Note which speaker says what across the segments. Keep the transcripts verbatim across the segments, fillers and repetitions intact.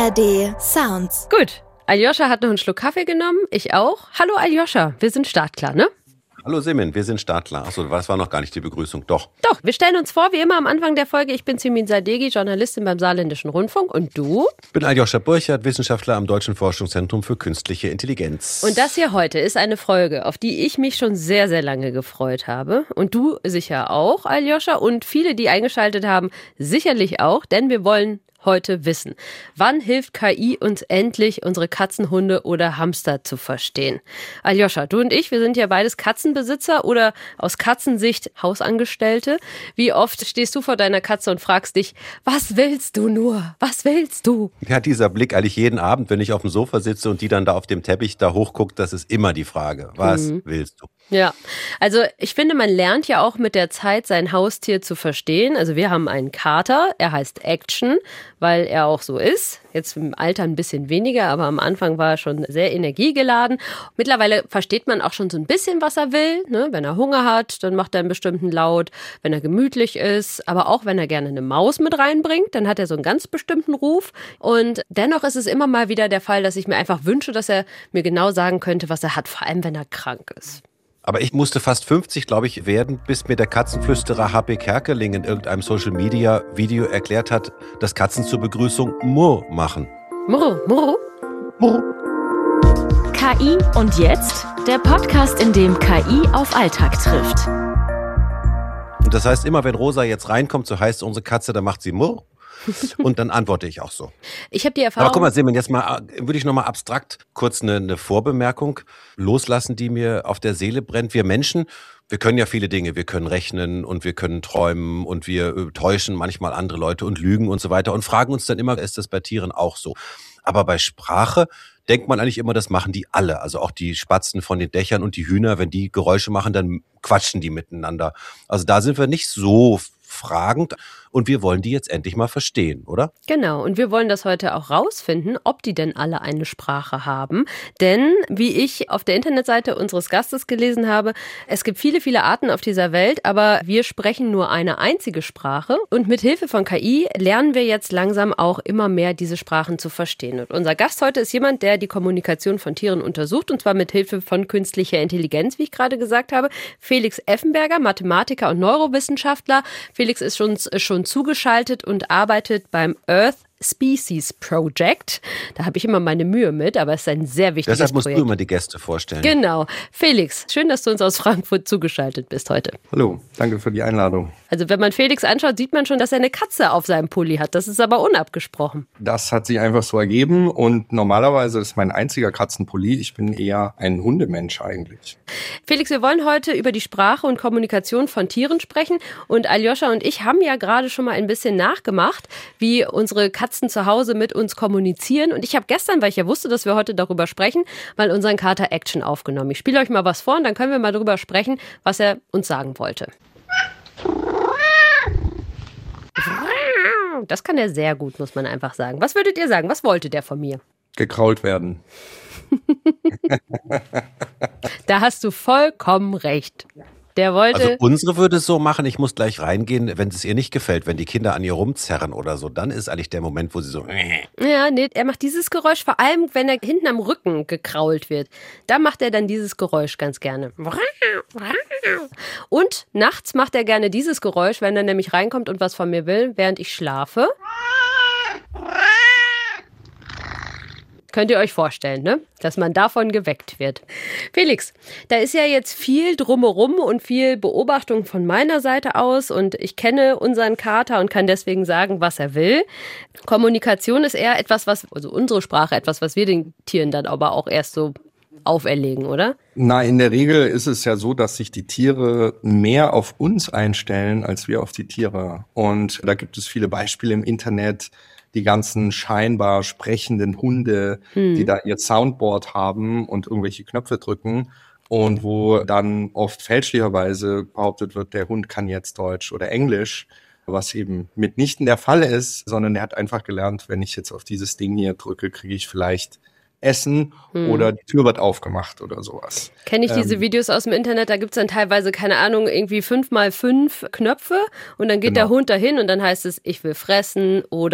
Speaker 1: R D Sounds.
Speaker 2: Gut, Aljoscha hat noch einen Schluck Kaffee genommen, ich auch. Hallo Aljoscha, wir sind startklar, ne?
Speaker 3: Hallo Simin, wir sind startklar. Achso, das war noch gar nicht die Begrüßung, doch.
Speaker 2: Doch, wir stellen uns vor, wie immer am Anfang der Folge, ich bin Simin Sadeghi, Journalistin beim Saarländischen Rundfunk und du?
Speaker 3: Ich bin Aljoscha Burchard, Wissenschaftler am Deutschen Forschungszentrum für Künstliche Intelligenz.
Speaker 2: Und das hier heute ist eine Folge, auf die ich mich schon sehr, sehr lange gefreut habe. Und du sicher auch, Aljoscha, und viele, die eingeschaltet haben, sicherlich auch, denn wir wollen heute wissen. Wann hilft K I uns endlich, unsere Katzen, Hunde oder Hamster zu verstehen? Aljoscha, du und ich, wir sind ja beides Katzenbesitzer oder aus Katzensicht Hausangestellte. Wie oft stehst du vor deiner Katze und fragst dich, was willst du nur? Was willst du?
Speaker 3: Ja, dieser Blick eigentlich jeden Abend, wenn ich auf dem Sofa sitze und die dann da auf dem Teppich da hochguckt, das ist immer die Frage. Was mhm. willst du?
Speaker 2: Ja, also ich finde, man lernt ja auch mit der Zeit sein Haustier zu verstehen. Also wir haben einen Kater, er heißt Action, weil er auch so ist. Jetzt im Alter ein bisschen weniger, aber am Anfang war er schon sehr energiegeladen. Mittlerweile versteht man auch schon so ein bisschen, was er will. Ne? Wenn er Hunger hat, dann macht er einen bestimmten Laut. Wenn er gemütlich ist, aber auch wenn er gerne eine Maus mit reinbringt, dann hat er so einen ganz bestimmten Ruf. Und dennoch ist es immer mal wieder der Fall, dass ich mir einfach wünsche, dass er mir genau sagen könnte, was er hat, vor allem wenn er krank ist.
Speaker 3: Aber ich musste fast fünfzig, glaube ich, werden, bis mir der Katzenflüsterer H P Kerkeling in irgendeinem Social-Media-Video erklärt hat, dass Katzen zur Begrüßung Murr machen.
Speaker 2: Murr, Murr,
Speaker 3: Murr.
Speaker 1: K I und jetzt? Der Podcast, in dem K I auf Alltag trifft.
Speaker 3: Und das heißt, immer wenn Rosa jetzt reinkommt, so heißt unsere Katze, dann macht sie Murr. Und dann antworte ich auch so.
Speaker 2: Ich habe die Erfahrung...
Speaker 3: Aber guck mal, Simen, jetzt mal, würde ich nochmal abstrakt kurz eine, eine Vorbemerkung loslassen, die mir auf der Seele brennt. Wir Menschen, wir können ja viele Dinge. Wir können rechnen und wir können träumen und wir täuschen manchmal andere Leute und lügen und so weiter und fragen uns dann immer, ist das bei Tieren auch so? Aber bei Sprache denkt man eigentlich immer, das machen die alle. Also auch die Spatzen von den Dächern und die Hühner, wenn die Geräusche machen, dann quatschen die miteinander. Also da sind wir nicht so fragend. Und wir wollen die jetzt endlich mal verstehen, oder?
Speaker 2: Genau, und wir wollen das heute auch rausfinden, ob die denn alle eine Sprache haben. Denn, wie ich auf der Internetseite unseres Gastes gelesen habe, es gibt viele, viele Arten auf dieser Welt, aber wir sprechen nur eine einzige Sprache. Und mit Hilfe von K I lernen wir jetzt langsam auch immer mehr, diese Sprachen zu verstehen. Und unser Gast heute ist jemand, der die Kommunikation von Tieren untersucht, und zwar mit Hilfe von künstlicher Intelligenz, wie ich gerade gesagt habe. Felix Effenberger, Mathematiker und Neurowissenschaftler. Felix ist schon, schon zugeschaltet und arbeitet beim Earth Species Project. Da habe ich immer meine Mühe mit, aber es ist ein sehr wichtiges Projekt.
Speaker 3: Deshalb musst
Speaker 2: Projekt.
Speaker 3: du immer die Gäste vorstellen.
Speaker 2: Genau. Felix, schön, dass du uns aus Frankfurt zugeschaltet bist heute.
Speaker 4: Hallo, danke für die Einladung.
Speaker 2: Also wenn man Felix anschaut, sieht man schon, dass er eine Katze auf seinem Pulli hat. Das ist aber unabgesprochen.
Speaker 4: Das hat sich einfach so ergeben und normalerweise ist mein einziger Katzenpulli. Ich bin eher ein Hundemensch eigentlich.
Speaker 2: Felix, wir wollen heute über die Sprache und Kommunikation von Tieren sprechen. Und Aljoscha und ich haben ja gerade schon mal ein bisschen nachgemacht, wie unsere Katzen zu Hause mit uns kommunizieren. Und ich habe gestern, weil ich ja wusste, dass wir heute darüber sprechen, mal unseren Kater Action aufgenommen. Ich spiele euch mal was vor und dann können wir mal darüber sprechen, was er uns sagen wollte. Das kann er sehr gut, muss man einfach sagen. Was würdet ihr sagen? Was wollte der von mir?
Speaker 4: Gekrault werden.
Speaker 2: Da hast du vollkommen recht. Der wollte...
Speaker 3: Also unsere würde es so machen, ich muss gleich reingehen, wenn es ihr nicht gefällt, wenn die Kinder an ihr rumzerren oder so, dann ist eigentlich der Moment, wo sie so...
Speaker 2: Ja, nee, er macht dieses Geräusch, vor allem, wenn er hinten am Rücken gekrault wird. Da macht er dann dieses Geräusch ganz gerne. Und nachts macht er gerne dieses Geräusch, wenn er nämlich reinkommt und was von mir will, während ich schlafe. Könnt ihr euch vorstellen, ne? Dass man davon geweckt wird. Felix, da ist ja jetzt viel drumherum und viel Beobachtung von meiner Seite aus und ich kenne unseren Kater und kann deswegen sagen, was er will. Kommunikation ist eher etwas, was, also unsere Sprache, etwas, was wir den Tieren dann aber auch erst so auferlegen, oder?
Speaker 4: Na, in der Regel ist es ja so, dass sich die Tiere mehr auf uns einstellen, als wir auf die Tiere. Und da gibt es viele Beispiele im Internet, die ganzen scheinbar sprechenden Hunde, hm. die da ihr Soundboard haben und irgendwelche Knöpfe drücken und wo dann oft fälschlicherweise behauptet wird, der Hund kann jetzt Deutsch oder Englisch, was eben mitnichten der Fall ist, sondern er hat einfach gelernt, wenn ich jetzt auf dieses Ding hier drücke, kriege ich vielleicht Essen hm. oder die Tür wird aufgemacht oder sowas.
Speaker 2: Kenne ich diese ähm, Videos aus dem Internet, da gibt's dann teilweise, keine Ahnung, irgendwie fünf mal fünf Knöpfe und dann geht genau. der Hund dahin und dann heißt es, ich will fressen oder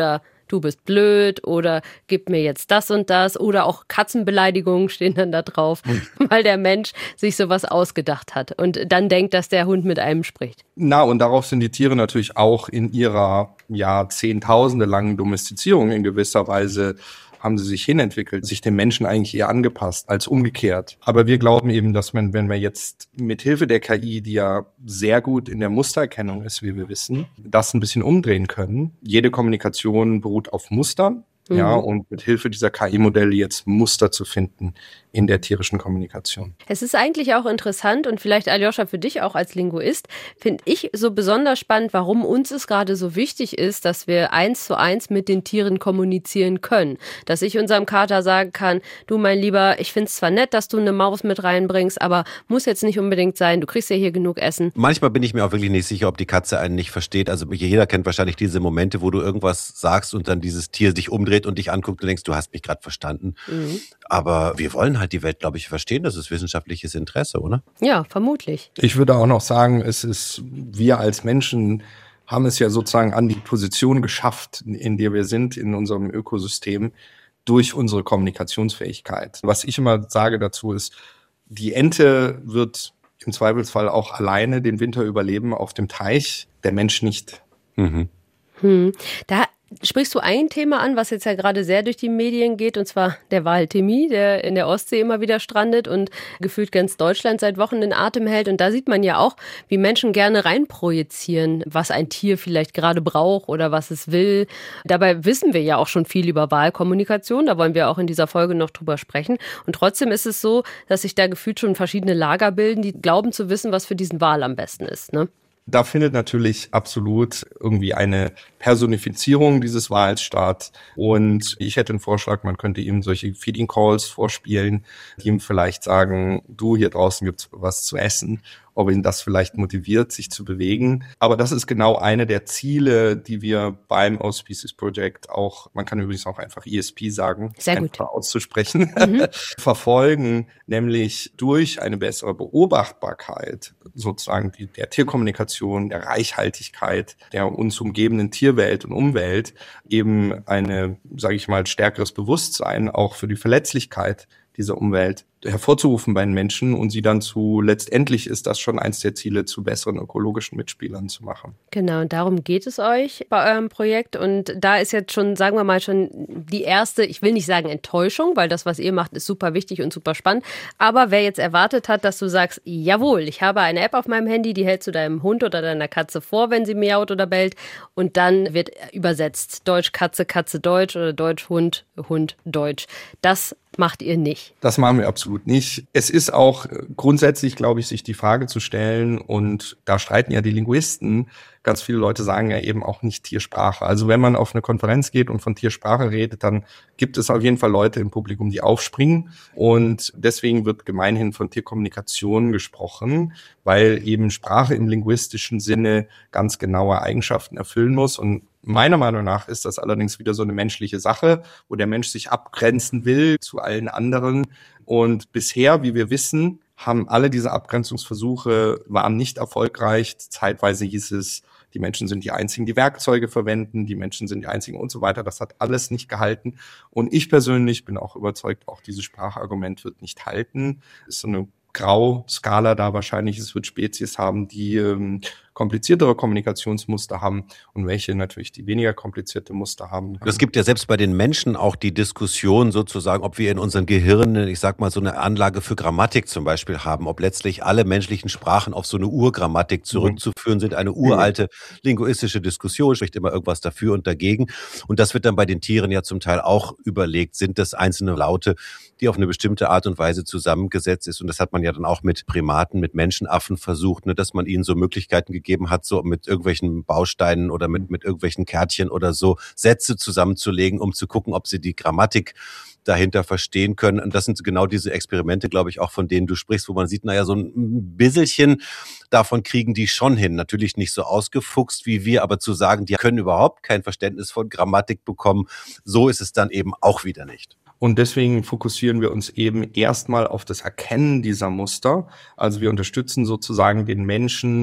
Speaker 2: du bist blöd oder gib mir jetzt das und das oder auch Katzenbeleidigungen stehen dann da drauf, mhm. weil der Mensch sich sowas ausgedacht hat und dann denkt, dass der Hund mit einem spricht.
Speaker 4: Na, und darauf sind die Tiere natürlich auch in ihrer ja zehntausende langen Domestizierung in gewisser Weise haben sie sich hinentwickelt, sich dem Menschen eigentlich eher angepasst als umgekehrt. Aber wir glauben eben, dass man, wenn wir jetzt mit Hilfe der K I, die ja sehr gut in der Mustererkennung ist, wie wir wissen, das ein bisschen umdrehen können. Jede Kommunikation beruht auf Mustern. Mhm. Ja, und mit Hilfe dieser K I-Modelle jetzt Muster zu finden in der tierischen Kommunikation.
Speaker 2: Es ist eigentlich auch interessant und vielleicht, Aljoscha, für dich auch als Linguist, finde ich so besonders spannend, warum uns es gerade so wichtig ist, dass wir eins zu eins mit den Tieren kommunizieren können. Dass ich unserem Kater sagen kann, du mein Lieber, ich finde es zwar nett, dass du eine Maus mit reinbringst, aber muss jetzt nicht unbedingt sein, du kriegst ja hier genug Essen.
Speaker 3: Manchmal bin ich mir auch wirklich nicht sicher, ob die Katze einen nicht versteht. Also jeder kennt wahrscheinlich diese Momente, wo du irgendwas sagst und dann dieses Tier sich umdreht und dich anguckt und denkst, du hast mich gerade verstanden. Mhm. Aber wir wollen halt die Welt, glaube ich, verstehen. Das ist wissenschaftliches Interesse, oder?
Speaker 2: Ja, vermutlich.
Speaker 4: Ich würde auch noch sagen, es ist, wir als Menschen haben es ja sozusagen an die Position geschafft, in der wir sind in unserem Ökosystem durch unsere Kommunikationsfähigkeit. Was ich immer sage dazu ist, die Ente wird im Zweifelsfall auch alleine den Winter überleben auf dem Teich, der Mensch nicht.
Speaker 3: Mhm.
Speaker 2: Hm. Da sprichst du ein Thema an, was jetzt ja gerade sehr durch die Medien geht, und zwar der Wal Timmy, der in der Ostsee immer wieder strandet und gefühlt ganz Deutschland seit Wochen in Atem hält. Und da sieht man ja auch, wie Menschen gerne reinprojizieren, was ein Tier vielleicht gerade braucht oder was es will. Dabei wissen wir ja auch schon viel über Walkommunikation, da wollen wir auch in dieser Folge noch drüber sprechen. Und trotzdem ist es so, dass sich da gefühlt schon verschiedene Lager bilden, die glauben zu wissen, was für diesen Wal am besten ist, ne?
Speaker 4: Da findet natürlich absolut irgendwie eine Personifizierung dieses Wals statt. Und ich hätte einen Vorschlag, man könnte ihm solche Feeding Calls vorspielen, die ihm vielleicht sagen, du, hier draußen gibt's was zu essen. Ob ihn das vielleicht motiviert, sich zu bewegen. Aber das ist genau eine der Ziele, die wir beim O-Species Project auch, man kann übrigens auch einfach E S P sagen,
Speaker 2: sehr gut
Speaker 4: auszusprechen,
Speaker 2: mhm.
Speaker 4: verfolgen, nämlich durch eine bessere Beobachtbarkeit sozusagen die, der Tierkommunikation, der Reichhaltigkeit der uns umgebenden Tierwelt und Umwelt eben eine, sage ich mal, stärkeres Bewusstsein auch für die Verletzlichkeit dieser Umwelt hervorzurufen bei den Menschen und sie dann zu, letztendlich ist das schon eins der Ziele, zu besseren ökologischen Mitspielern zu machen.
Speaker 2: Genau, und darum geht es euch bei eurem Projekt und da ist jetzt schon, sagen wir mal, schon die erste, ich will nicht sagen Enttäuschung, weil das, was ihr macht, ist super wichtig und super spannend, aber wer jetzt erwartet hat, dass du sagst, jawohl, ich habe eine App auf meinem Handy, die hältst du deinem Hund oder deiner Katze vor, wenn sie miaut oder bellt und dann wird übersetzt, Deutsch Katze, Katze Deutsch oder Deutsch Hund, Hund Deutsch. Das macht ihr nicht.
Speaker 4: Das machen wir absolut nicht. Es ist auch grundsätzlich, glaube ich, sich die Frage zu stellen, und da streiten ja die Linguisten, ganz viele Leute sagen ja eben auch nicht Tiersprache. Also wenn man auf eine Konferenz geht und von Tiersprache redet, dann gibt es auf jeden Fall Leute im Publikum, die aufspringen. Und deswegen wird gemeinhin von Tierkommunikation gesprochen, weil eben Sprache im linguistischen Sinne ganz genaue Eigenschaften erfüllen muss. Und meiner Meinung nach ist das allerdings wieder so eine menschliche Sache, wo der Mensch sich abgrenzen will zu allen anderen. Und bisher, wie wir wissen, haben alle diese Abgrenzungsversuche, waren nicht erfolgreich. Zeitweise hieß es, die Menschen sind die Einzigen, die Werkzeuge verwenden, die Menschen sind die Einzigen und so weiter. Das hat alles nicht gehalten. Und ich persönlich bin auch überzeugt, auch dieses Sprachargument wird nicht halten. Ist so eine Grauskala da wahrscheinlich. Es wird Spezies haben, die ähm, kompliziertere Kommunikationsmuster haben und welche natürlich die weniger komplizierte Muster haben.
Speaker 3: Es gibt ja selbst bei den Menschen auch die Diskussion sozusagen, ob wir in unseren Gehirnen, ich sag mal, so eine Anlage für Grammatik zum Beispiel haben, ob letztlich alle menschlichen Sprachen auf so eine Urgrammatik zurückzuführen sind. Eine uralte linguistische Diskussion, spricht immer irgendwas dafür und dagegen. Und das wird dann bei den Tieren ja zum Teil auch überlegt, sind das einzelne Laute, die auf eine bestimmte Art und Weise zusammengesetzt ist. Und das hat man ja dann auch mit Primaten, mit Menschenaffen versucht, ne, dass man ihnen so Möglichkeiten gegeben hat, so mit irgendwelchen Bausteinen oder mit, mit irgendwelchen Kärtchen oder so Sätze zusammenzulegen, um zu gucken, ob sie die Grammatik dahinter verstehen können. Und das sind genau diese Experimente, glaube ich, auch von denen du sprichst, wo man sieht, naja, so ein bisschen davon kriegen die schon hin. Natürlich nicht so ausgefuchst wie wir, aber zu sagen, die können überhaupt kein Verständnis von Grammatik bekommen, so ist es dann eben auch wieder nicht.
Speaker 4: Und deswegen fokussieren wir uns eben erstmal auf das Erkennen dieser Muster. Also wir unterstützen sozusagen den Menschen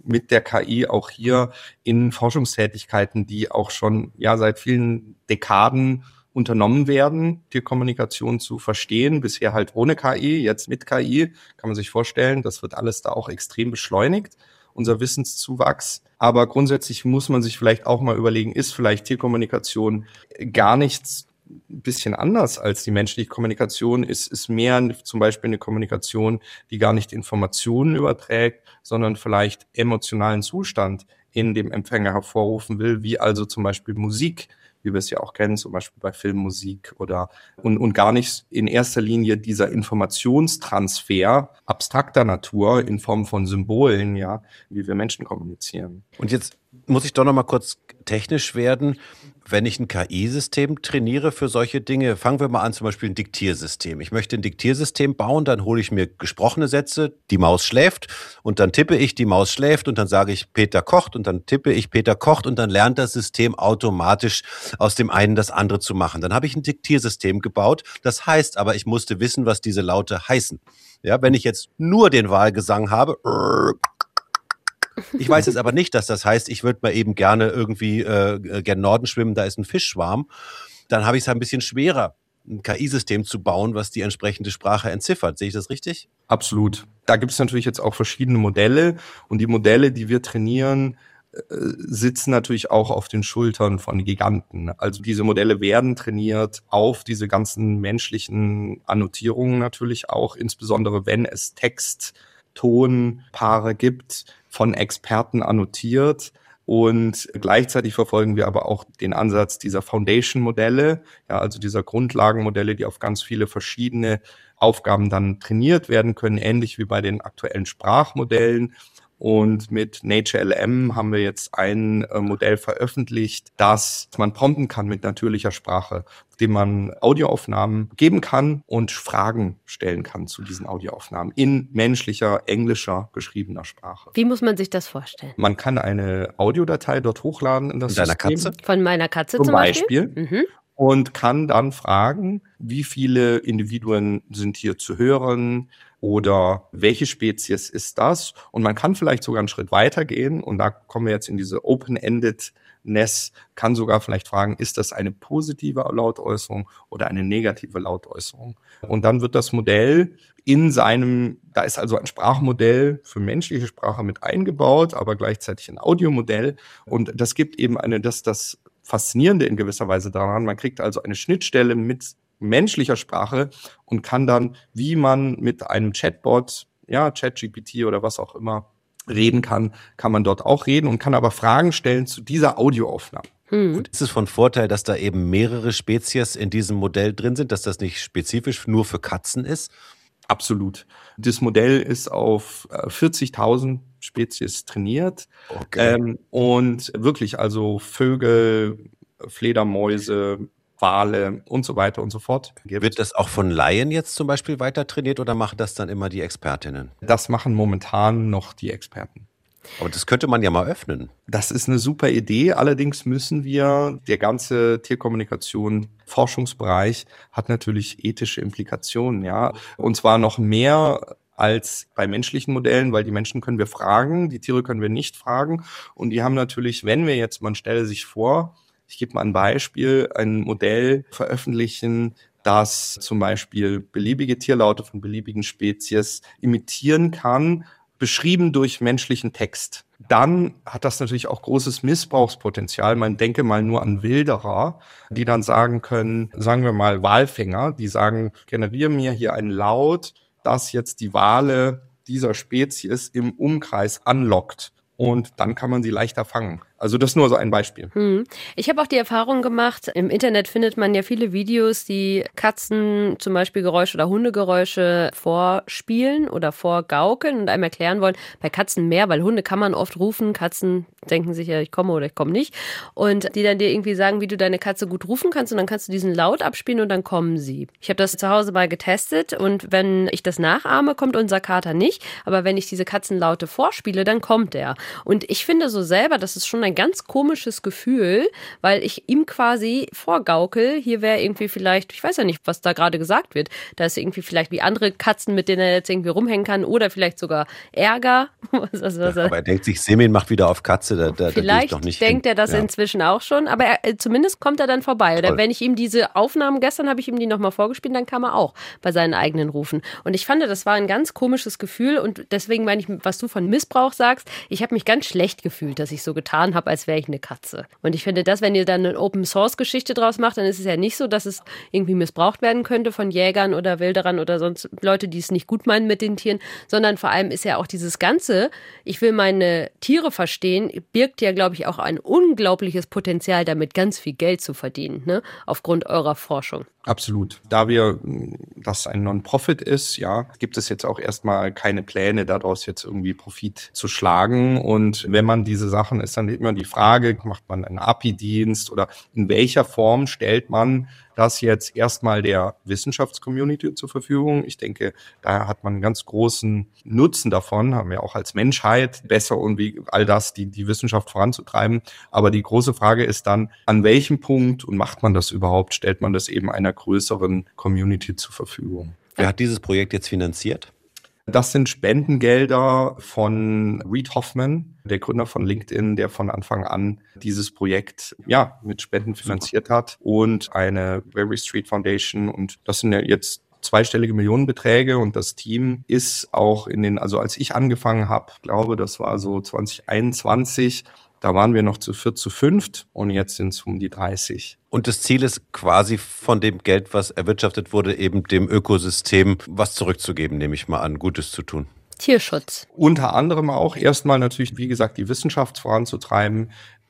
Speaker 4: mit der K I auch hier in Forschungstätigkeiten, die auch schon ja seit vielen Dekaden unternommen werden, Tierkommunikation zu verstehen. Bisher halt ohne K I, jetzt mit K I, kann man sich vorstellen, das wird alles da auch extrem beschleunigt, unser Wissenszuwachs. Aber grundsätzlich muss man sich vielleicht auch mal überlegen, ist vielleicht Tierkommunikation gar nichts ein bisschen anders als die menschliche Kommunikation, ist, ist mehr zum Beispiel eine Kommunikation, die gar nicht Informationen überträgt, sondern vielleicht emotionalen Zustand in dem Empfänger hervorrufen will, wie also zum Beispiel Musik, wie wir es ja auch kennen, zum Beispiel bei Filmmusik oder und, und gar nicht in erster Linie dieser Informationstransfer abstrakter Natur in Form von Symbolen, ja, wie wir Menschen kommunizieren.
Speaker 3: Und jetzt muss ich doch noch mal kurz technisch werden. Wenn ich ein K I-System trainiere für solche Dinge, fangen wir mal an, zum Beispiel ein Diktiersystem. Ich möchte ein Diktiersystem bauen, dann hole ich mir gesprochene Sätze, die Maus schläft und dann tippe ich, die Maus schläft und dann sage ich, Peter kocht und dann tippe ich, Peter kocht und dann lernt das System automatisch aus dem einen das andere zu machen. Dann habe ich ein Diktiersystem gebaut. Das heißt aber, ich musste wissen, was diese Laute heißen. Ja, wenn ich jetzt nur den Wahlgesang habe, ich weiß jetzt aber nicht, dass das heißt, ich würde mal eben gerne irgendwie äh, gen Norden schwimmen, da ist ein Fischschwarm. Dann habe ich es ein bisschen schwerer, ein K I-System zu bauen, was die entsprechende Sprache entziffert. Sehe ich das richtig?
Speaker 4: Absolut. Da gibt es natürlich jetzt auch verschiedene Modelle. Und die Modelle, die wir trainieren, äh, sitzen natürlich auch auf den Schultern von Giganten. Also diese Modelle werden trainiert auf diese ganzen menschlichen Annotierungen natürlich auch, insbesondere wenn es Text, Tonpaare gibt, von Experten annotiert. Und gleichzeitig verfolgen wir aber auch den Ansatz dieser Foundation-Modelle, ja, also dieser Grundlagenmodelle, die auf ganz viele verschiedene Aufgaben dann trainiert werden können, ähnlich wie bei den aktuellen Sprachmodellen. Und mit Nature L M haben wir jetzt ein äh, Modell veröffentlicht, das man prompten kann mit natürlicher Sprache, dem man Audioaufnahmen geben kann und Fragen stellen kann zu diesen Audioaufnahmen in menschlicher, englischer, geschriebener Sprache.
Speaker 2: Wie muss man sich das vorstellen?
Speaker 4: Man kann eine Audiodatei dort hochladen in das
Speaker 3: Von deiner
Speaker 4: System.
Speaker 3: Katze?
Speaker 2: Von meiner Katze zum,
Speaker 4: Zum Beispiel.
Speaker 2: Beispiel? Mhm.
Speaker 4: Und kann dann fragen, wie viele Individuen sind hier zu hören oder welche Spezies ist das? Und man kann vielleicht sogar einen Schritt weiter gehen und da kommen wir jetzt in diese Open-Endedness, kann sogar vielleicht fragen, ist das eine positive Lautäußerung oder eine negative Lautäußerung? Und dann wird das Modell in seinem, da ist also ein Sprachmodell für menschliche Sprache mit eingebaut, aber gleichzeitig ein Audiomodell und das gibt eben eine, das das Faszinierende in gewisser Weise daran. Man kriegt also eine Schnittstelle mit menschlicher Sprache und kann dann, wie man mit einem Chatbot, ja, ChatGPT oder was auch immer, reden kann, kann man dort auch reden und kann aber Fragen stellen zu dieser Audioaufnahme.
Speaker 2: Hm.
Speaker 3: Und ist es von Vorteil, dass da eben mehrere Spezies in diesem Modell drin sind, dass das nicht spezifisch nur für Katzen ist?
Speaker 4: Absolut. Das Modell ist auf vierzigtausend Spezies trainiert.
Speaker 3: Okay.
Speaker 4: Ähm, und wirklich also Vögel, Fledermäuse, Wale und so weiter und so fort.
Speaker 3: Wird das auch von Laien jetzt zum Beispiel weiter trainiert oder machen das dann immer die Expertinnen?
Speaker 4: Das machen momentan noch die Experten.
Speaker 3: Aber das könnte man ja mal öffnen.
Speaker 4: Das ist eine super Idee. Allerdings müssen wir, der ganze Tierkommunikation Forschungsbereich hat natürlich ethische Implikationen, ja. Und zwar noch mehr als bei menschlichen Modellen, weil die Menschen können wir fragen, die Tiere können wir nicht fragen. Und die haben natürlich, wenn wir jetzt, man stelle sich vor, ich gebe mal ein Beispiel, ein Modell veröffentlichen, das zum Beispiel beliebige Tierlaute von beliebigen Spezies imitieren kann, beschrieben durch menschlichen Text. Dann hat das natürlich auch großes Missbrauchspotenzial. Man denke mal nur an Wilderer, die dann sagen können, sagen wir mal Walfänger, die sagen, generiere mir hier einen Laut, das jetzt die Wale dieser Spezies im Umkreis anlockt. Und dann kann man sie leichter fangen. Also das ist nur so ein Beispiel.
Speaker 2: Hm. Ich habe auch die Erfahrung gemacht, im Internet findet man ja viele Videos, die Katzen zum Beispiel Geräusche oder Hundegeräusche vorspielen oder vorgaukeln und einem erklären wollen. Bei Katzen mehr, weil Hunde kann man oft rufen. Katzen denken sich ja, ich komme oder ich komme nicht. Und die dann dir irgendwie sagen, wie du deine Katze gut rufen kannst und dann kannst du diesen Laut abspielen und dann kommen sie. Ich habe das zu Hause mal getestet und wenn ich das nachahme, kommt unser Kater nicht. Aber wenn ich diese Katzenlaute vorspiele, dann kommt er. Und ich finde so selber, das ist schon ein ein ganz komisches Gefühl, weil ich ihm quasi vorgaukel, hier wäre irgendwie vielleicht, ich weiß ja nicht, was da gerade gesagt wird, da ist irgendwie vielleicht wie andere Katzen, mit denen er jetzt irgendwie rumhängen kann oder vielleicht sogar Ärger. Also,
Speaker 3: ja, aber er denkt sich, Semin macht wieder auf Katze, da, da,
Speaker 2: vielleicht
Speaker 3: da gehe ich doch nicht
Speaker 2: denkt
Speaker 3: hin.
Speaker 2: er das ja. inzwischen auch schon, aber er, zumindest kommt er dann vorbei. Oder Toll. Wenn ich ihm diese Aufnahmen, gestern habe ich ihm die nochmal vorgespielt, dann kam er auch bei seinen eigenen Rufen. Und ich fand, das war ein ganz komisches Gefühl und deswegen meine ich, was du von Missbrauch sagst, ich habe mich ganz schlecht gefühlt, dass ich so getan habe, als wäre ich eine Katze. Und ich finde das, wenn ihr dann eine Open-Source-Geschichte draus macht, dann ist es ja nicht so, dass es irgendwie missbraucht werden könnte von Jägern oder Wilderern oder sonst Leute, die es nicht gut meinen mit den Tieren, sondern vor allem ist ja auch dieses Ganze, ich will meine Tiere verstehen, birgt ja, glaube ich, auch ein unglaubliches Potenzial, damit ganz viel Geld zu verdienen, ne? Aufgrund eurer Forschung.
Speaker 4: Absolut. Da wir das ein Non-Profit ist, ja, gibt es jetzt auch erstmal keine Pläne, daraus jetzt irgendwie Profit zu schlagen. Und wenn man diese Sachen, ist dann immer die Frage, macht man einen A P I-Dienst oder in welcher Form stellt man das jetzt erstmal der Wissenschaftscommunity zur Verfügung? Ich denke, da hat man einen ganz großen Nutzen davon, haben wir auch als Menschheit besser und wie all das, die, die Wissenschaft voranzutreiben. Aber die große Frage ist dann, an welchem Punkt und macht man das überhaupt? Stellt man das eben einer größeren Community zur Verfügung?
Speaker 3: Wer hat dieses Projekt jetzt finanziert?
Speaker 4: Das sind Spendengelder von Reid Hoffman, der Gründer von LinkedIn, der von Anfang an dieses Projekt ja mit Spenden finanziert hat und eine Very Street Foundation. Und das sind ja jetzt zweistellige Millionenbeträge und das Team ist auch in den, also als ich angefangen habe, glaube, das war so zwanzig einundzwanzig, da waren wir noch zu viert, zu fünft und jetzt sind es um die dreißig.
Speaker 3: Und das Ziel ist quasi von dem Geld, was erwirtschaftet wurde, eben dem Ökosystem was zurückzugeben, nehme ich mal an, Gutes zu tun.
Speaker 2: Tierschutz.
Speaker 4: Unter anderem auch erstmal natürlich, wie gesagt, die Wissenschaft voranzutreiben,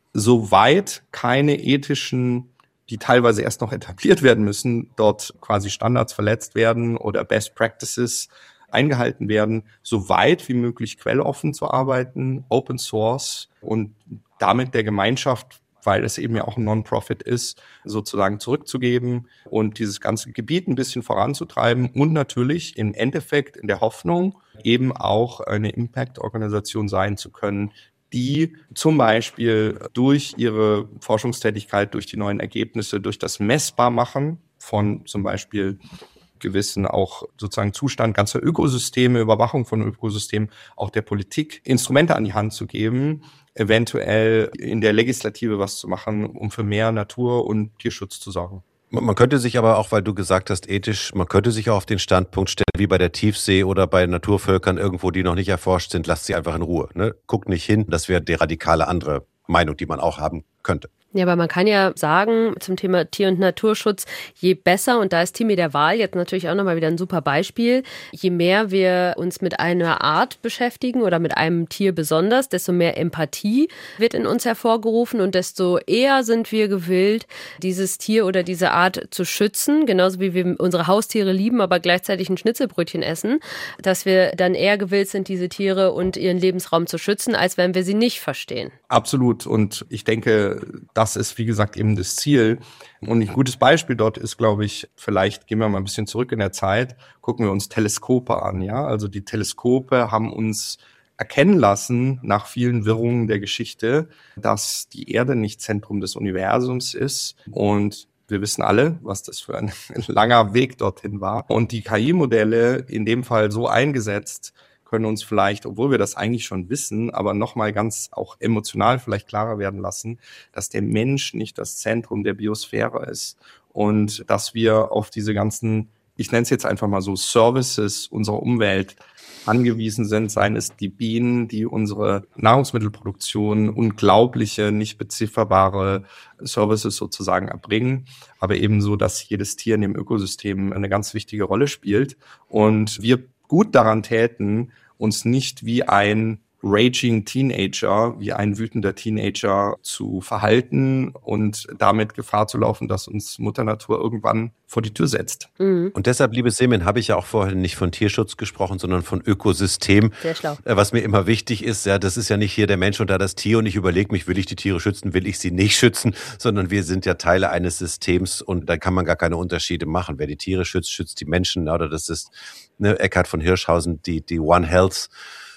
Speaker 4: soweit keine ethischen, die teilweise erst noch etabliert werden müssen, dort quasi Standards verletzt werden oder Best Practices eingehalten werden, so weit wie möglich quelloffen zu arbeiten, Open Source und damit der Gemeinschaft, weil es eben ja auch ein Non-Profit ist, sozusagen zurückzugeben und dieses ganze Gebiet ein bisschen voranzutreiben und natürlich im Endeffekt in der Hoffnung, eben auch eine Impact-Organisation sein zu können, die zum Beispiel durch ihre Forschungstätigkeit, durch die neuen Ergebnisse, durch das Messbarmachen von zum Beispiel gewissen auch sozusagen Zustand ganzer Ökosysteme, Überwachung von Ökosystemen, auch der Politik Instrumente an die Hand zu geben, eventuell in der Legislative was zu machen, um für mehr Natur- und Tierschutz zu sorgen.
Speaker 3: Man könnte sich aber auch, weil du gesagt hast, ethisch, man könnte sich auch auf den Standpunkt stellen, wie bei der Tiefsee oder bei Naturvölkern irgendwo, die noch nicht erforscht sind, lasst sie einfach in Ruhe. Ne? Guckt nicht hin, das wäre die radikale andere Meinung, die man auch haben könnte.
Speaker 2: Ja, aber man kann ja sagen, zum Thema Tier- und Naturschutz, je besser, und da ist Timi der Wal jetzt natürlich auch nochmal wieder ein super Beispiel, je mehr wir uns mit einer Art beschäftigen oder mit einem Tier besonders, desto mehr Empathie wird in uns hervorgerufen und desto eher sind wir gewillt, dieses Tier oder diese Art zu schützen, genauso wie wir unsere Haustiere lieben, aber gleichzeitig ein Schnitzelbrötchen essen, dass wir dann eher gewillt sind, diese Tiere und ihren Lebensraum zu schützen, als wenn wir sie nicht verstehen.
Speaker 4: Absolut. Und ich denke, das ist, wie gesagt, eben das Ziel. Und ein gutes Beispiel dort ist, glaube ich, vielleicht gehen wir mal ein bisschen zurück in der Zeit, gucken wir uns Teleskope an. Ja, also die Teleskope haben uns erkennen lassen, nach vielen Wirrungen der Geschichte, dass die Erde nicht Zentrum des Universums ist. Und wir wissen alle, was das für ein langer Weg dorthin war. Und die K I-Modelle in dem Fall so eingesetzt, können uns vielleicht, obwohl wir das eigentlich schon wissen, aber nochmal ganz auch emotional vielleicht klarer werden lassen, dass der Mensch nicht das Zentrum der Biosphäre ist und dass wir auf diese ganzen, ich nenne es jetzt einfach mal so, Services unserer Umwelt angewiesen sind, seien es die Bienen, die unsere Nahrungsmittelproduktion unglaubliche, nicht bezifferbare Services sozusagen erbringen, aber ebenso, dass jedes Tier in dem Ökosystem eine ganz wichtige Rolle spielt und wir gut daran täten, uns nicht wie ein raging Teenager, wie ein wütender Teenager zu verhalten und damit Gefahr zu laufen, dass uns Mutter Natur irgendwann vor die Tür setzt.
Speaker 2: Mhm.
Speaker 3: Und deshalb, liebe Semin, habe ich ja auch vorhin nicht von Tierschutz gesprochen, sondern von Ökosystem.
Speaker 2: Sehr schlau.
Speaker 3: Was mir immer wichtig ist, ja, das ist ja nicht hier der Mensch und da das Tier und ich überlege mich, will ich die Tiere schützen, will ich sie nicht schützen, sondern wir sind ja Teile eines Systems und da kann man gar keine Unterschiede machen. Wer die Tiere schützt, schützt die Menschen, oder das ist ne, Eckhard von Hirschhausen, die, die One Health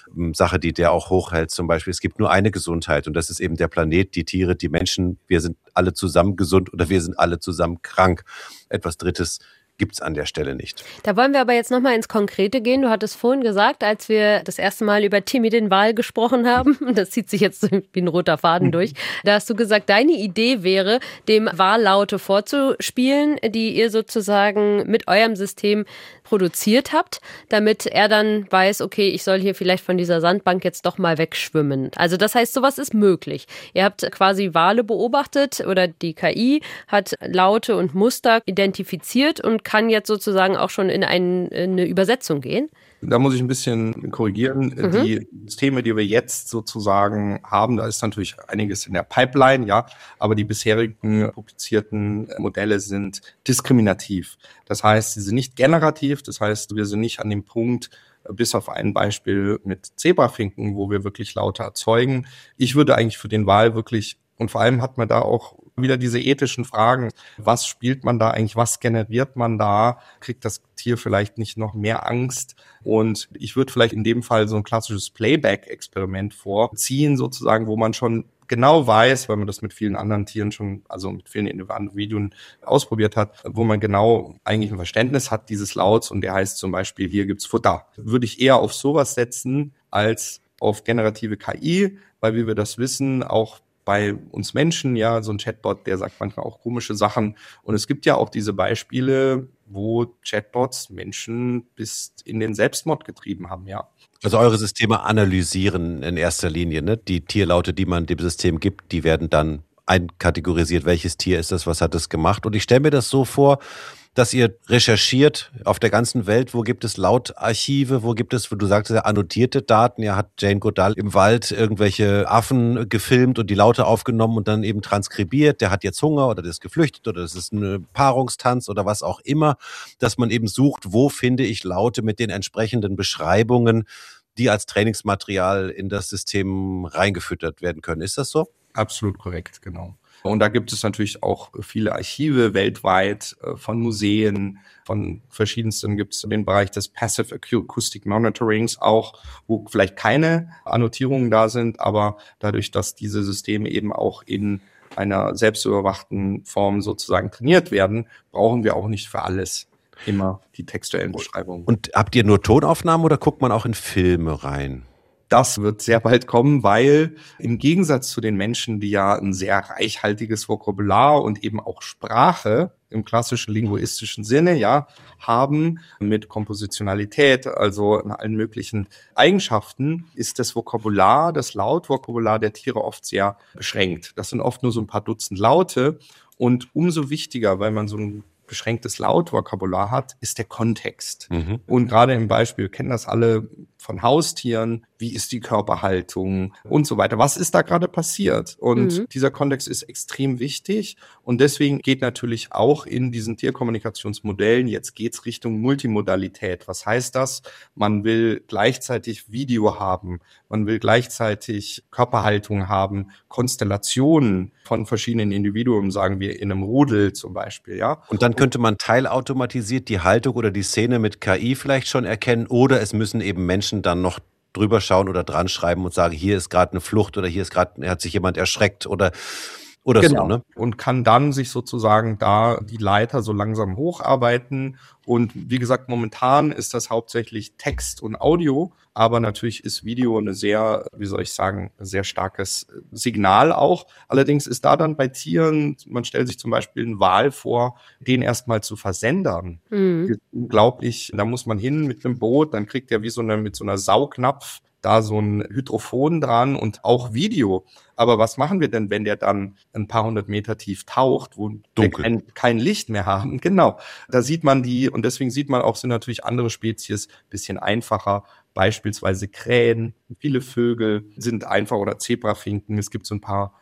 Speaker 3: Sache, die der auch hochhält zum Beispiel. Es gibt nur eine Gesundheit und das ist eben der Planet, die Tiere, die Menschen. Wir sind alle zusammen gesund oder wir sind alle zusammen krank. Etwas Drittes gibt's an der Stelle nicht.
Speaker 2: Da wollen wir aber jetzt nochmal ins Konkrete gehen. Du hattest vorhin gesagt, als wir das erste Mal über Timmy den Wal gesprochen haben, das zieht sich jetzt wie ein roter Faden durch, da hast du gesagt, deine Idee wäre, dem Wal Laute vorzuspielen, die ihr sozusagen mit eurem System produziert habt, damit er dann weiß, okay, ich soll hier vielleicht von dieser Sandbank jetzt doch mal wegschwimmen. Also das heißt, sowas ist möglich. Ihr habt quasi Wale beobachtet oder die K I hat Laute und Muster identifiziert und kann jetzt sozusagen auch schon in, ein, in eine Übersetzung gehen?
Speaker 4: Da muss ich ein bisschen korrigieren. Mhm. Die Systeme, die wir jetzt sozusagen haben, da ist natürlich einiges in der Pipeline, ja, aber die bisherigen publizierten Modelle sind diskriminativ. Das heißt, sie sind nicht generativ, das heißt, wir sind nicht an dem Punkt, bis auf ein Beispiel mit Zebrafinken, wo wir wirklich Laute erzeugen. Ich würde eigentlich für den Wal wirklich, und vor allem hat man da auch wieder diese ethischen Fragen. Was spielt man da eigentlich? Was generiert man da? Kriegt das Tier vielleicht nicht noch mehr Angst? Und ich würde vielleicht in dem Fall so ein klassisches Playback-Experiment vorziehen, sozusagen, wo man schon genau weiß, weil man das mit vielen anderen Tieren schon, also mit vielen Individuen ausprobiert hat, wo man genau eigentlich ein Verständnis hat dieses Lauts und der heißt zum Beispiel, hier gibt's Futter. Würde ich eher auf sowas setzen als auf generative K I, weil wie wir das wissen, auch bei uns Menschen, ja, so ein Chatbot, der sagt manchmal auch komische Sachen. Und es gibt ja auch diese Beispiele, wo Chatbots Menschen bis in den Selbstmord getrieben haben, ja.
Speaker 3: Also eure Systeme analysieren in erster Linie, ne? Die Tierlaute, die man dem System gibt, die werden dann einkategorisiert. Welches Tier ist das? Was hat es gemacht? Und ich stelle mir das so vor, dass ihr recherchiert auf der ganzen Welt, wo gibt es Lautarchive, wo gibt es, wo du sagst, ja, annotierte Daten. Ja, hat Jane Goodall im Wald irgendwelche Affen gefilmt und die Laute aufgenommen und dann eben transkribiert. Der hat jetzt Hunger oder der ist geflüchtet oder das ist ein Paarungstanz oder was auch immer, dass man eben sucht, wo finde ich Laute mit den entsprechenden Beschreibungen, die als Trainingsmaterial in das System reingefüttert werden können. Ist das so?
Speaker 4: Absolut korrekt, genau. Und da gibt es natürlich auch viele Archive weltweit von Museen, von verschiedensten gibt es den Bereich des Passive Acoustic Monitorings auch, wo vielleicht keine Annotierungen da sind, aber dadurch, dass diese Systeme eben auch in einer selbstüberwachten Form sozusagen trainiert werden, brauchen wir auch nicht für alles immer die textuellen Beschreibungen.
Speaker 3: Und habt ihr nur Tonaufnahmen oder guckt man auch in Filme rein?
Speaker 4: Das wird sehr bald kommen, weil im Gegensatz zu den Menschen, die ja ein sehr reichhaltiges Vokabular und eben auch Sprache im klassischen linguistischen Sinne, ja, haben mit Kompositionalität, also in allen möglichen Eigenschaften, ist das Vokabular, das Lautvokabular der Tiere oft sehr beschränkt. Das sind oft nur so ein paar Dutzend Laute und umso wichtiger, weil man so ein beschränktes Lautvokabular hat, ist der Kontext. Mhm. Und gerade im Beispiel, wir kennen das alle von Haustieren, wie ist die Körperhaltung und so weiter. Was ist da gerade passiert? Und mhm. dieser Kontext ist extrem wichtig und deswegen geht natürlich auch in diesen Tierkommunikationsmodellen, jetzt geht's Richtung Multimodalität. Was heißt das? Man will gleichzeitig Video haben, man will gleichzeitig Körperhaltung haben, Konstellationen von verschiedenen Individuen, sagen wir in einem Rudel zum Beispiel, ja.
Speaker 3: Und dann könnte man teilautomatisiert die Haltung oder die Szene mit K I vielleicht schon erkennen oder es müssen eben Menschen dann noch drüber schauen oder dran schreiben und sagen, hier ist gerade eine Flucht oder hier ist gerade, hat sich jemand erschreckt oder oder
Speaker 4: genau.
Speaker 3: so, ne?
Speaker 4: Und kann dann sich sozusagen da die Leiter so langsam hocharbeiten. Und wie gesagt, momentan ist das hauptsächlich Text und Audio, aber natürlich ist Video eine sehr, wie soll ich sagen, sehr starkes Signal auch. Allerdings ist da dann bei Tieren, man stellt sich zum Beispiel einen Wal vor, den erstmal zu versendern. Mhm. Das ist unglaublich. Da muss man hin mit einem Boot, dann kriegt er wie so eine, mit so einer Saugnapf da so ein Hydrophon dran und auch Video. Aber was machen wir denn, wenn der dann ein paar hundert Meter tief taucht, wo wir kein, kein Licht mehr haben? Genau, da sieht man die und deswegen sieht man auch, sind natürlich andere Spezies bisschen einfacher, beispielsweise Krähen, viele Vögel sind einfach oder Zebrafinken. Es gibt so ein paar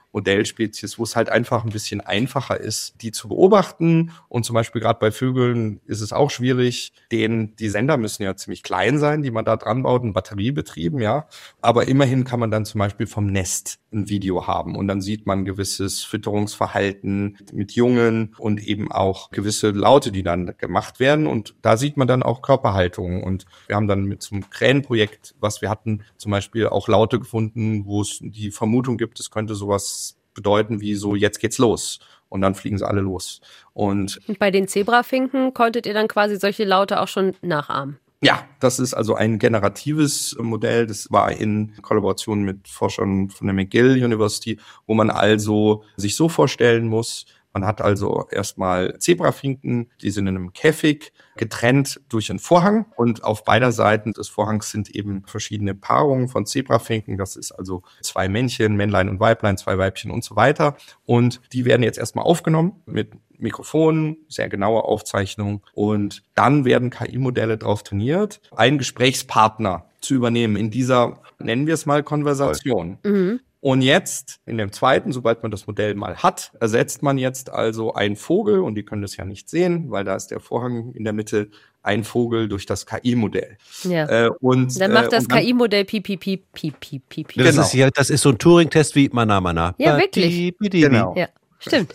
Speaker 4: Modellspezies, wo es halt einfach ein bisschen einfacher ist, die zu beobachten. Und zum Beispiel gerade bei Vögeln ist es auch schwierig, denen, die Sender müssen ja ziemlich klein sein, die man da dran baut, ein Batteriebetrieben, ja. Aber immerhin kann man dann zum Beispiel vom Nest ein Video haben und dann sieht man gewisses Fütterungsverhalten mit Jungen und eben auch gewisse Laute, die dann gemacht werden. Und da sieht man dann auch Körperhaltung. Und wir haben dann mit so einem Krähenprojekt, was wir hatten, zum Beispiel auch Laute gefunden, wo es die Vermutung gibt, es könnte sowas bedeuten wie so, jetzt geht's los. Und dann fliegen sie alle los. Und,
Speaker 2: und bei den Zebrafinken konntet ihr dann quasi solche Laute auch schon nachahmen?
Speaker 4: Ja, das ist also ein generatives Modell. Das war in Kollaboration mit Forschern von der McGill University, wo man also sich so vorstellen muss, man hat also erstmal Zebrafinken, die sind in einem Käfig, getrennt durch einen Vorhang. Und auf beider Seiten des Vorhangs sind eben verschiedene Paarungen von Zebrafinken. Das ist also zwei Männchen, Männlein und Weiblein, zwei Weibchen und so weiter. Und die werden jetzt erstmal aufgenommen mit Mikrofonen, sehr genaue Aufzeichnung. Und dann werden K I-Modelle darauf trainiert, einen Gesprächspartner zu übernehmen in dieser, nennen wir es mal, Konversation. Mhm. Und jetzt, in dem zweiten, sobald man das Modell mal hat, ersetzt man jetzt also einen Vogel, und die können das ja nicht sehen, weil da ist der Vorhang in der Mitte, ein Vogel durch das K I-Modell.
Speaker 2: Ja.
Speaker 4: Äh, und,
Speaker 2: dann macht das
Speaker 4: äh, dann,
Speaker 2: K I-Modell piep, piep, piep, piep, piep, piep.
Speaker 3: Das,
Speaker 4: genau.
Speaker 3: ist ja, das ist so ein Turing-Test wie Mana Mana.
Speaker 2: Ja, wirklich.
Speaker 4: Genau.
Speaker 2: Ja, stimmt.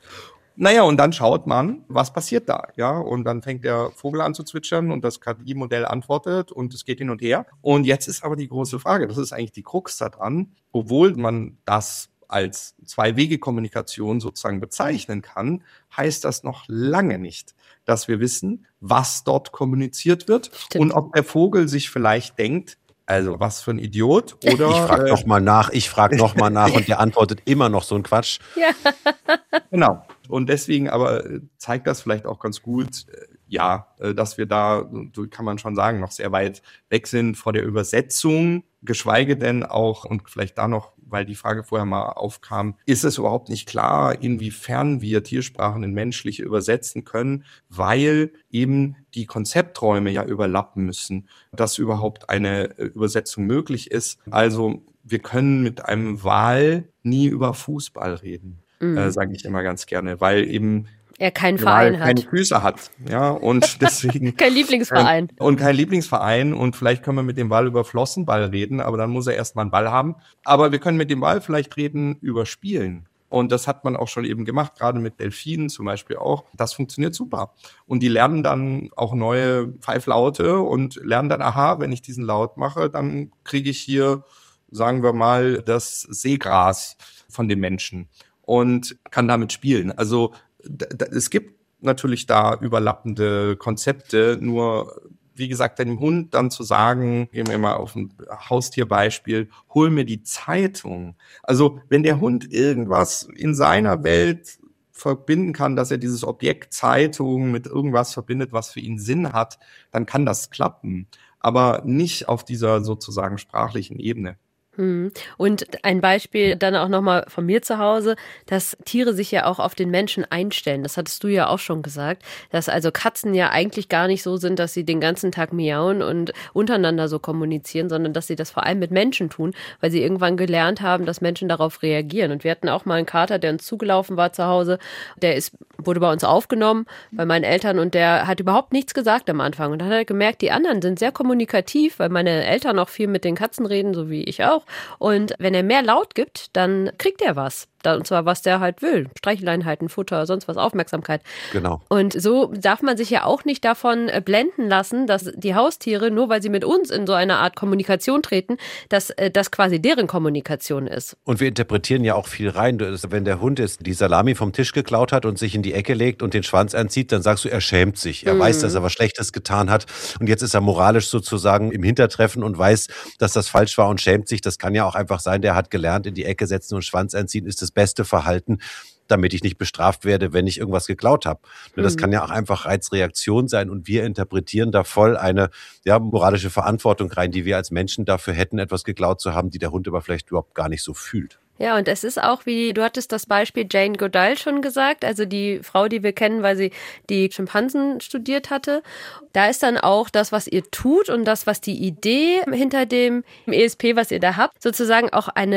Speaker 4: Naja, und dann schaut man, was passiert da, ja, und dann fängt der Vogel an zu zwitschern und das K I-Modell antwortet und es geht hin und her. Und jetzt ist aber die große Frage, das ist eigentlich die Krux da dran, obwohl man das als Zwei-Wege-Kommunikation sozusagen bezeichnen kann, heißt das noch lange nicht, dass wir wissen, was dort kommuniziert wird. Stimmt. Und ob der Vogel sich vielleicht denkt, also was für ein Idiot, oder?
Speaker 3: Ich frage äh, nochmal nach, ich frage nochmal nach und der antwortet immer noch so ein Quatsch.
Speaker 2: Ja.
Speaker 4: Genau. Und deswegen aber zeigt das vielleicht auch ganz gut, ja, dass wir da, so kann man schon sagen, noch sehr weit weg sind vor der Übersetzung, geschweige denn auch, und vielleicht da noch, weil die Frage vorher mal aufkam, ist es überhaupt nicht klar, inwiefern wir Tiersprachen in menschliche übersetzen können, weil eben die Konzepträume ja überlappen müssen, dass überhaupt eine Übersetzung möglich ist. Also wir können mit einem Wal nie über Fußball reden. Mhm. Äh, sage ich immer ganz gerne, weil eben
Speaker 2: er keinen Verein hat.
Speaker 4: keine Füße hat, ja, und deswegen
Speaker 2: kein Lieblingsverein.
Speaker 4: Äh, und kein Lieblingsverein und vielleicht können wir mit dem Ball über Flossenball reden, aber dann muss er erstmal einen Ball haben. Aber wir können mit dem Ball vielleicht reden über Spielen. Und das hat man auch schon eben gemacht, gerade mit Delfinen zum Beispiel auch. Das funktioniert super. Und die lernen dann auch neue Pfeiflaute und lernen dann, aha, wenn ich diesen Laut mache, dann kriege ich hier, sagen wir mal, das Seegras von den Menschen und kann damit spielen. Also d- d- es gibt natürlich da überlappende Konzepte, nur wie gesagt, dem Hund dann zu sagen, gehen wir mal auf ein Haustierbeispiel, hol mir die Zeitung. Also wenn der Hund irgendwas in seiner Welt verbinden kann, dass er dieses Objekt Zeitung mit irgendwas verbindet, was für ihn Sinn hat, dann kann das klappen. Aber nicht auf dieser sozusagen sprachlichen Ebene.
Speaker 2: Und ein Beispiel dann auch nochmal von mir zu Hause, dass Tiere sich ja auch auf den Menschen einstellen. Das hattest du ja auch schon gesagt, dass also Katzen ja eigentlich gar nicht so sind, dass sie den ganzen Tag miauen und untereinander so kommunizieren, sondern dass sie das vor allem mit Menschen tun, weil sie irgendwann gelernt haben, dass Menschen darauf reagieren. Und wir hatten auch mal einen Kater, der uns zugelaufen war zu Hause. Der ist, wurde bei uns aufgenommen bei meinen Eltern und der hat überhaupt nichts gesagt am Anfang. Und dann hat er gemerkt, die anderen sind sehr kommunikativ, weil meine Eltern auch viel mit den Katzen reden, so wie ich auch. Und wenn er mehr Laut gibt, dann kriegt er was. Und zwar, was der halt will. Streicheleinheiten, Futter, sonst was, Aufmerksamkeit.
Speaker 3: Genau.
Speaker 2: Und so darf man sich ja auch nicht davon blenden lassen, dass die Haustiere, nur weil sie mit uns in so eine Art Kommunikation treten, dass das quasi deren Kommunikation ist.
Speaker 3: Und wir interpretieren ja auch viel rein. Wenn der Hund jetzt die Salami vom Tisch geklaut hat und sich in die Ecke legt und den Schwanz anzieht, dann sagst du, er schämt sich. Er mhm. weiß, dass er was Schlechtes getan hat. Und jetzt ist er moralisch sozusagen im Hintertreffen und weiß, dass das falsch war und schämt sich. Das kann ja auch einfach sein, der hat gelernt, in die Ecke setzen und Schwanz anziehen ist das beste Verhalten, damit ich nicht bestraft werde, wenn ich irgendwas geklaut habe. Mhm. Das kann ja auch einfach Reizreaktion sein und wir interpretieren da voll eine ja, moralische Verantwortung rein, die wir als Menschen dafür hätten, etwas geklaut zu haben, die der Hund aber vielleicht überhaupt gar nicht so fühlt.
Speaker 2: Ja, und es ist auch, wie du hattest das Beispiel Jane Goodall schon gesagt, also die Frau, die wir kennen, weil sie die Schimpansen studiert hatte. Da ist dann auch das, was ihr tut und das, was die Idee hinter dem E S P, was ihr da habt, sozusagen auch eine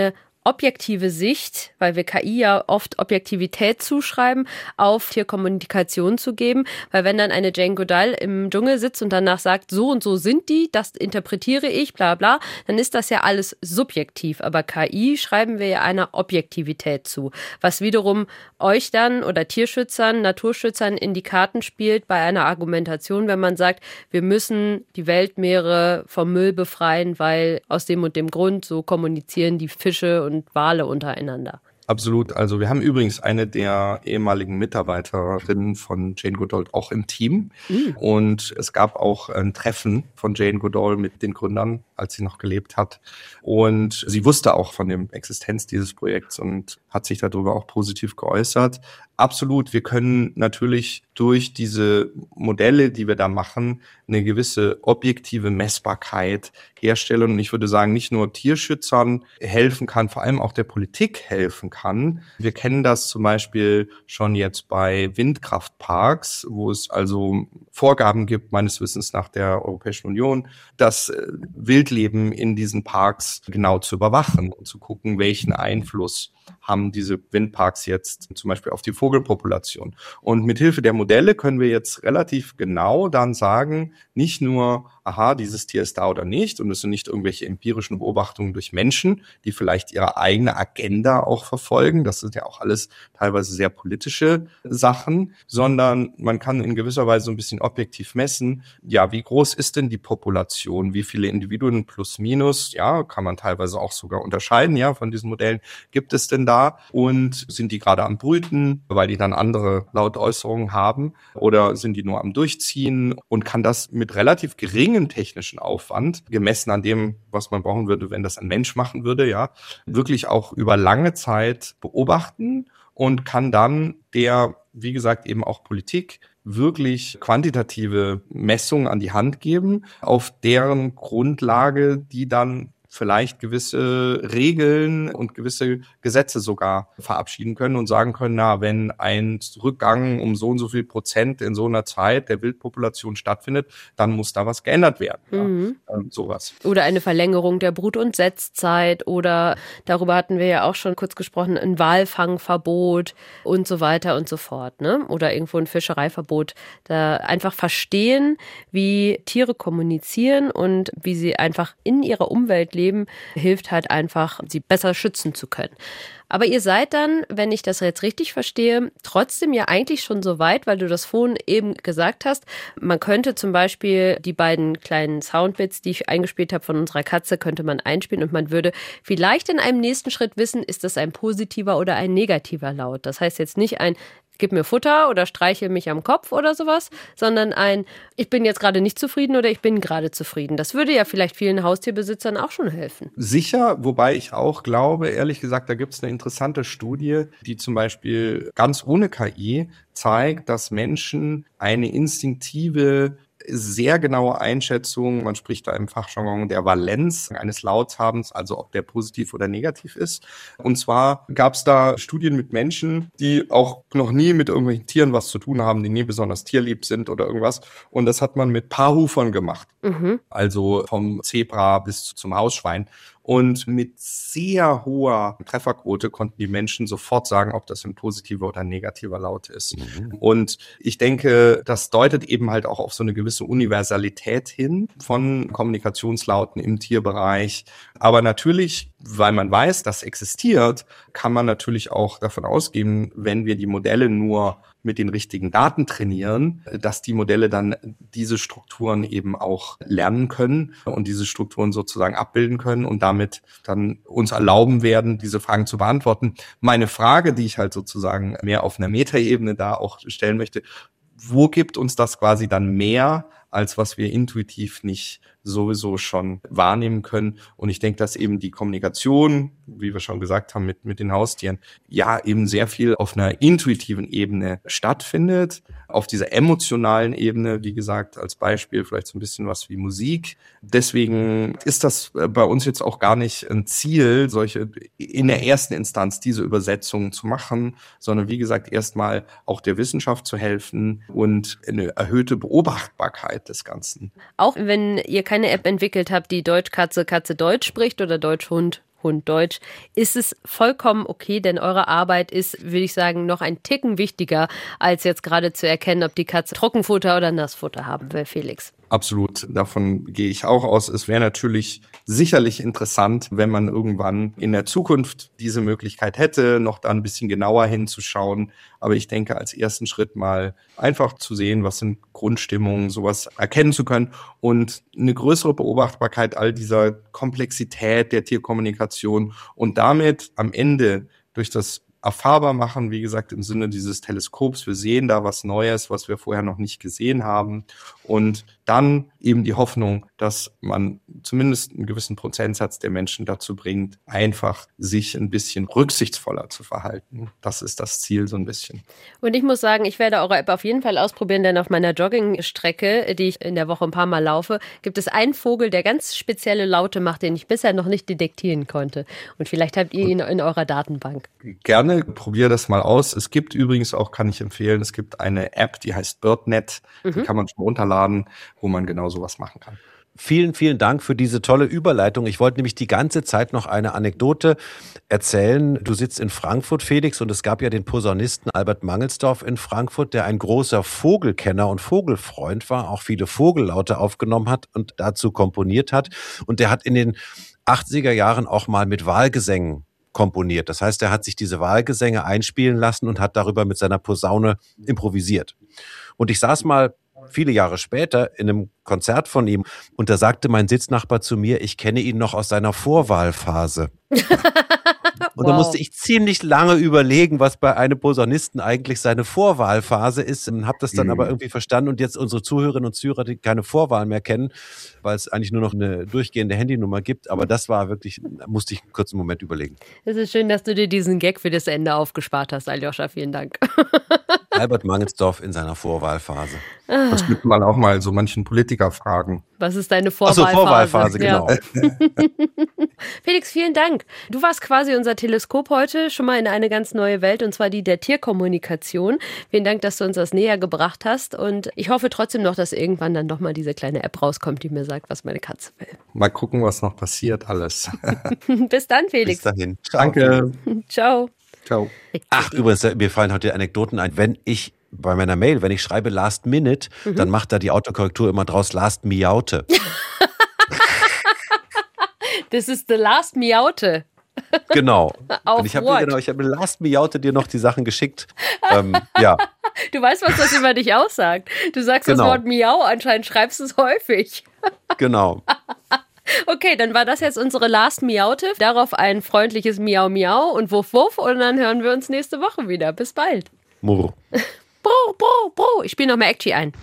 Speaker 2: objektive Sicht, weil wir K I ja oft Objektivität zuschreiben, auf Tierkommunikation zu geben. Weil wenn dann eine Jane Goodall im Dschungel sitzt und danach sagt, so und so sind die, das interpretiere ich, bla bla, dann ist das ja alles subjektiv. Aber K I schreiben wir ja einer Objektivität zu, was wiederum euch dann oder Tierschützern, Naturschützern in die Karten spielt bei einer Argumentation, wenn man sagt, wir müssen die Weltmeere vom Müll befreien, weil aus dem und dem Grund so kommunizieren die Fische und Wale untereinander.
Speaker 4: Absolut. Also wir haben übrigens eine der ehemaligen Mitarbeiterinnen von Jane Goodall auch im Team. Mhm. Und es gab auch ein Treffen von Jane Goodall mit den Gründern, als sie noch gelebt hat. Und sie wusste auch von der Existenz dieses Projekts und hat sich darüber auch positiv geäußert. Absolut. Wir können natürlich durch diese Modelle, die wir da machen, eine gewisse objektive Messbarkeit herstellen. Und ich würde sagen, nicht nur Tierschützern helfen kann, vor allem auch der Politik helfen kann. Wir kennen das zum Beispiel schon jetzt bei Windkraftparks, wo es also Vorgaben gibt, meines Wissens nach der Europäischen Union, das Wildleben in diesen Parks genau zu überwachen und zu gucken, welchen Einfluss haben diese Windparks jetzt zum Beispiel auf die Vogelpopulation. Und mit Hilfe der Modelle können wir jetzt relativ genau dann sagen, nicht nur, aha, dieses Tier ist da oder nicht, und es sind nicht irgendwelche empirischen Beobachtungen durch Menschen, die vielleicht ihre eigene Agenda auch verfolgen, das sind ja auch alles teilweise sehr politische Sachen, sondern man kann in gewisser Weise so ein bisschen objektiv messen, ja, wie groß ist denn die Population, wie viele Individuen plus minus, ja, kann man teilweise auch sogar unterscheiden, ja, von diesen Modellen, gibt es denn da und sind die gerade am Brüten, weil die dann andere Lautäußerungen haben oder sind die nur am Durchziehen und kann das mit relativ geringem technischen Aufwand, gemessen an dem, was man brauchen würde, wenn das ein Mensch machen würde, ja, wirklich auch über lange Zeit beobachten und kann dann der, wie gesagt, eben auch Politik wirklich quantitative Messungen an die Hand geben, auf deren Grundlage die dann vielleicht gewisse Regeln und gewisse Gesetze sogar verabschieden können und sagen können, na, wenn ein Rückgang um so und so viel Prozent in so einer Zeit der Wildpopulation stattfindet, dann muss da was geändert werden. Mhm. Ja, ähm, sowas.
Speaker 2: Oder eine Verlängerung der Brut- und Setzzeit oder darüber hatten wir ja auch schon kurz gesprochen, ein Walfangverbot und so weiter und so fort, ne? Oder irgendwo ein Fischereiverbot. Da einfach verstehen, wie Tiere kommunizieren und wie sie einfach in ihrer Umwelt leben, hilft halt einfach, sie besser schützen zu können. Aber ihr seid dann, wenn ich das jetzt richtig verstehe, trotzdem ja eigentlich schon so weit, weil du das vorhin eben gesagt hast, man könnte zum Beispiel die beiden kleinen Soundbits, die ich eingespielt habe von unserer Katze, könnte man einspielen und man würde vielleicht in einem nächsten Schritt wissen, ist das ein positiver oder ein negativer Laut. Das heißt jetzt nicht ein gib mir Futter oder streiche mich am Kopf oder sowas, sondern ein, ich bin jetzt gerade nicht zufrieden oder ich bin gerade zufrieden. Das würde ja vielleicht vielen Haustierbesitzern auch schon helfen.
Speaker 4: Sicher, wobei ich auch glaube, ehrlich gesagt, da gibt es eine interessante Studie, die zum Beispiel ganz ohne K I zeigt, dass Menschen eine instinktive, sehr genaue Einschätzung, man spricht da im Fachjargon der Valenz eines Lautshabens, also ob der positiv oder negativ ist. Und zwar gab es da Studien mit Menschen, die auch noch nie mit irgendwelchen Tieren was zu tun haben, die nie besonders tierlieb sind oder irgendwas. Und das hat man mit Paarhufern gemacht. Mhm. Also vom Zebra bis zum Hausschwein. Und mit sehr hoher Trefferquote konnten die Menschen sofort sagen, ob das ein positiver oder ein negativer Laut ist. Mhm. Und ich denke, das deutet eben halt auch auf so eine gewisse Universalität hin von Kommunikationslauten im Tierbereich. Aber natürlich, weil man weiß, das existiert, kann man natürlich auch davon ausgehen, wenn wir die Modelle nur mit den richtigen Daten trainieren, dass die Modelle dann diese Strukturen eben auch lernen können und diese Strukturen sozusagen abbilden können und damit dann uns erlauben werden, diese Fragen zu beantworten. Meine Frage, die ich halt sozusagen mehr auf einer Metaebene da auch stellen möchte, wo gibt uns das quasi dann mehr, als was wir intuitiv nicht sowieso schon wahrnehmen können? Und ich denke, dass eben die Kommunikation, wie wir schon gesagt haben, mit, mit den Haustieren, ja eben sehr viel auf einer intuitiven Ebene stattfindet. Auf dieser emotionalen Ebene, wie gesagt, als Beispiel vielleicht so ein bisschen was wie Musik. Deswegen ist das bei uns jetzt auch gar nicht ein Ziel, solche in der ersten Instanz diese Übersetzungen zu machen, sondern wie gesagt, erstmal auch der Wissenschaft zu helfen und eine erhöhte Beobachtbarkeit des Ganzen.
Speaker 2: Auch wenn ihr keine App entwickelt habt, die Deutsch-Katze, Katze-Deutsch spricht oder Deutsch-Hund, Hund Deutsch, ist es vollkommen okay, denn eure Arbeit ist, würde ich sagen, noch ein Ticken wichtiger, als jetzt gerade zu erkennen, ob die Katze Trockenfutter oder Nassfutter haben will, Felix.
Speaker 4: Absolut, davon gehe ich auch aus. Es wäre natürlich sicherlich interessant, wenn man irgendwann in der Zukunft diese Möglichkeit hätte, noch da ein bisschen genauer hinzuschauen. Aber ich denke, als ersten Schritt mal einfach zu sehen, was sind Grundstimmungen, sowas erkennen zu können und eine größere Beobachtbarkeit all dieser Komplexität der Tierkommunikation und damit am Ende durch das erfahrbar machen, wie gesagt, im Sinne dieses Teleskops. Wir sehen da was Neues, was wir vorher noch nicht gesehen haben. Und dann eben die Hoffnung, dass man zumindest einen gewissen Prozentsatz der Menschen dazu bringt, einfach sich ein bisschen rücksichtsvoller zu verhalten. Das ist das Ziel so ein bisschen.
Speaker 2: Und ich muss sagen, ich werde eure App auf jeden Fall ausprobieren, denn auf meiner Joggingstrecke, die ich in der Woche ein paar Mal laufe, gibt es einen Vogel, der ganz spezielle Laute macht, den ich bisher noch nicht detektieren konnte. Und vielleicht habt ihr ihn in eurer Datenbank.
Speaker 4: Gerne, probier das mal aus. Es gibt übrigens auch, kann ich empfehlen, es gibt eine App, die heißt BirdNet. Mhm. Die kann man schon runterladen, wo man genau sowas machen kann.
Speaker 3: Vielen, vielen Dank für diese tolle Überleitung. Ich wollte nämlich die ganze Zeit noch eine Anekdote erzählen. Du sitzt in Frankfurt, Felix, und es gab ja den Posaunisten Albert Mangelsdorf in Frankfurt, der ein großer Vogelkenner und Vogelfreund war, auch viele Vogellaute aufgenommen hat und dazu komponiert hat. Und der hat in den achtziger Jahren auch mal mit Wahlgesängen komponiert. Das heißt, er hat sich diese Wahlgesänge einspielen lassen und hat darüber mit seiner Posaune improvisiert. Und ich saß mal viele Jahre später in einem Konzert von ihm und da sagte mein Sitznachbar zu mir, ich kenne ihn noch aus seiner Vorwahlphase. Und wow. Da musste ich ziemlich lange überlegen, was bei einem Posaunisten eigentlich seine Vorwahlphase ist. Habe das dann mhm. aber irgendwie verstanden und jetzt unsere Zuhörerinnen und Zuhörer, die keine Vorwahl mehr kennen, weil es eigentlich nur noch eine durchgehende Handynummer gibt. Aber das war wirklich, da musste ich einen kurzen Moment überlegen.
Speaker 2: Es ist schön, dass du dir diesen Gag für das Ende aufgespart hast, Aljoscha. Vielen Dank.
Speaker 3: Albert Mangelsdorf in seiner Vorwahlphase.
Speaker 4: Das könnte man auch mal so manchen Politiker fragen.
Speaker 2: Was ist deine Vorwahlphase?
Speaker 3: Ach so, Vorwahlphase, genau.
Speaker 2: Ja. Felix, vielen Dank. Du warst quasi unser Teleskop heute schon mal in eine ganz neue Welt, und zwar die der Tierkommunikation. Vielen Dank, dass du uns das näher gebracht hast, und ich hoffe trotzdem noch, dass irgendwann dann doch mal diese kleine App rauskommt, die mir sagt, was meine Katze will.
Speaker 4: Mal gucken, was noch passiert alles.
Speaker 2: Bis dann, Felix.
Speaker 3: Bis dahin.
Speaker 4: Ciao. Danke.
Speaker 2: Ciao.
Speaker 4: Ciao.
Speaker 3: Ach, übrigens, mir fallen heute Anekdoten ein. Wenn ich bei meiner Mail, wenn ich schreibe Last Minute, mhm. dann macht da die Autokorrektur immer draus Last Miaute.
Speaker 2: Das ist the Last Miaute.
Speaker 3: Genau.
Speaker 2: Auf
Speaker 3: Und ich habe
Speaker 2: what?
Speaker 3: genau, ich habe Last Miaute dir noch die Sachen geschickt. ähm, ja.
Speaker 2: Du weißt, was das über dich aussagt. Du sagst
Speaker 3: genau.
Speaker 2: Das Wort Miau, anscheinend schreibst du es häufig.
Speaker 3: Genau.
Speaker 2: Okay, dann war das jetzt unsere Last Miaute. Darauf ein freundliches Miau Miau und Wuff Wuff, und dann hören wir uns nächste Woche wieder. Bis bald.
Speaker 3: Murr.
Speaker 2: Bro, bro, bro. Ich spiele noch mal Acti ein.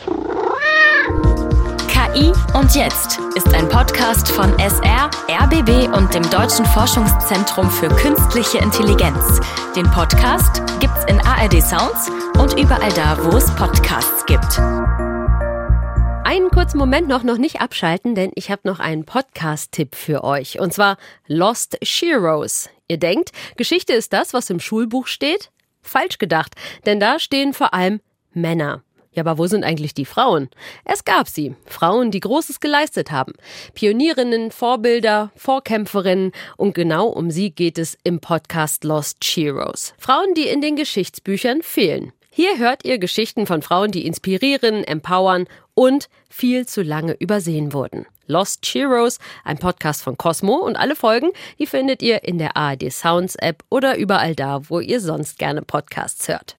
Speaker 1: K I und Jetzt ist ein Podcast von S R, R B B und dem Deutschen Forschungszentrum für Künstliche Intelligenz. Den Podcast gibt's in A R D Sounds und überall da, wo es Podcasts gibt.
Speaker 2: Einen kurzen Moment noch, noch nicht abschalten, denn ich habe noch einen Podcast-Tipp für euch. Und zwar Lost Sheroes. Ihr denkt, Geschichte ist das, was im Schulbuch steht? Falsch gedacht, denn da stehen vor allem Männer. Ja, aber wo sind eigentlich die Frauen? Es gab sie. Frauen, die Großes geleistet haben. Pionierinnen, Vorbilder, Vorkämpferinnen. Und genau um sie geht es im Podcast Lost Sheroes. Frauen, die in den Geschichtsbüchern fehlen. Hier hört ihr Geschichten von Frauen, die inspirieren, empowern und viel zu lange übersehen wurden. Lost Sheroes, ein Podcast von Cosmo, und alle Folgen, die findet ihr in der A R D Sounds App oder überall da, wo ihr sonst gerne Podcasts hört.